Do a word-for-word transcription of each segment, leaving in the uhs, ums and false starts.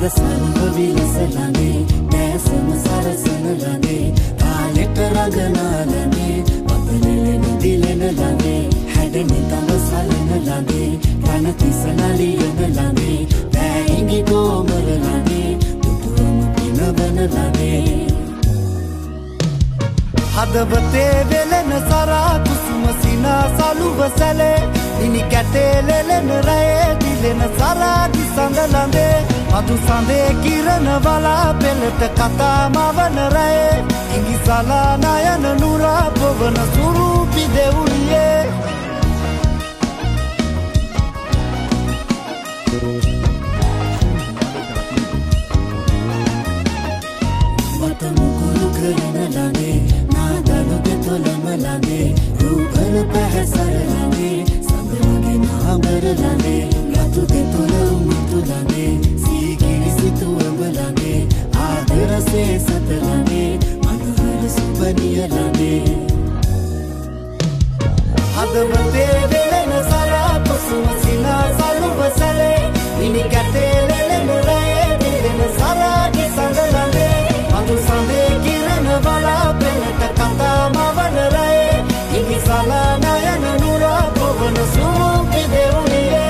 සල්ව විලසලනේ දැසම සරසනලනේ තාලෙට රඟනාලනේ වතනෙලෙන දිලෙනලනේ හැඩෙන තම සලනලනේ රණ තිසනලියනලනේ බෑහිඟි ගෝමරලනේ දුටුවම පිනවනලනේ හදවතේ වෙලෙන සරා කුසුම සිනා සලුව සැලේ ඉනි කැටේ ලෙලෙන රැයේ දිලෙන සරාගි සඳලඳේ මధు සඳේ කිරණ වලා පෙළට කතා මවන රැයේ ඉඟි සලා නයන නුරා පොවන සුරූපි දෙවුලියේ වතමුකුරු කරන ලනේ නාදනු දෙතොලම ලනේ රූපල පැහැසරලනේ සඳවගේ නාමරලනේ රතු දෙතොල උමුතුලනේ සීගිරි සිතුවඹලනේ ආදරසේ සතලනේ මනවර සුබනියලනේ හදවතේ වෙලෙන සරා කුසුම සිනා සලුව සැලේ මිනි කැටේ ලෙලෙන රැයේ දිලෙන සරාගේ සඳලනේ මధు සඳේ කිරණ වලා පෙළට කතා මවන රැයේ ඉඟි සලා නයන නුරා පොවන සුරූපි දෙවුලියේ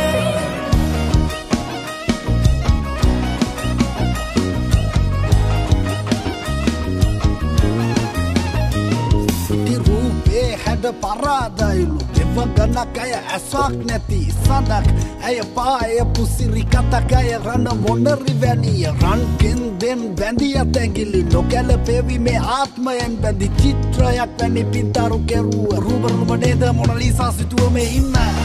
හැඩ පරාදයිලු දෙව ගණක් ඇය ඇසක් නැති සඳක් ඇය පාය පුසිරි කතක් ඇය රණ මොනරි වැනිය රන්ගෙන් දෙන් බැඳිය තැඟිලි නොගැලපෙවි මේ ආත්මයෙන් බැඳි චිත්‍රයක් වැනි පින්තරු කෙරුව රූබ රූබ නේද මොනලිසා සිතුව මේ ඉන්න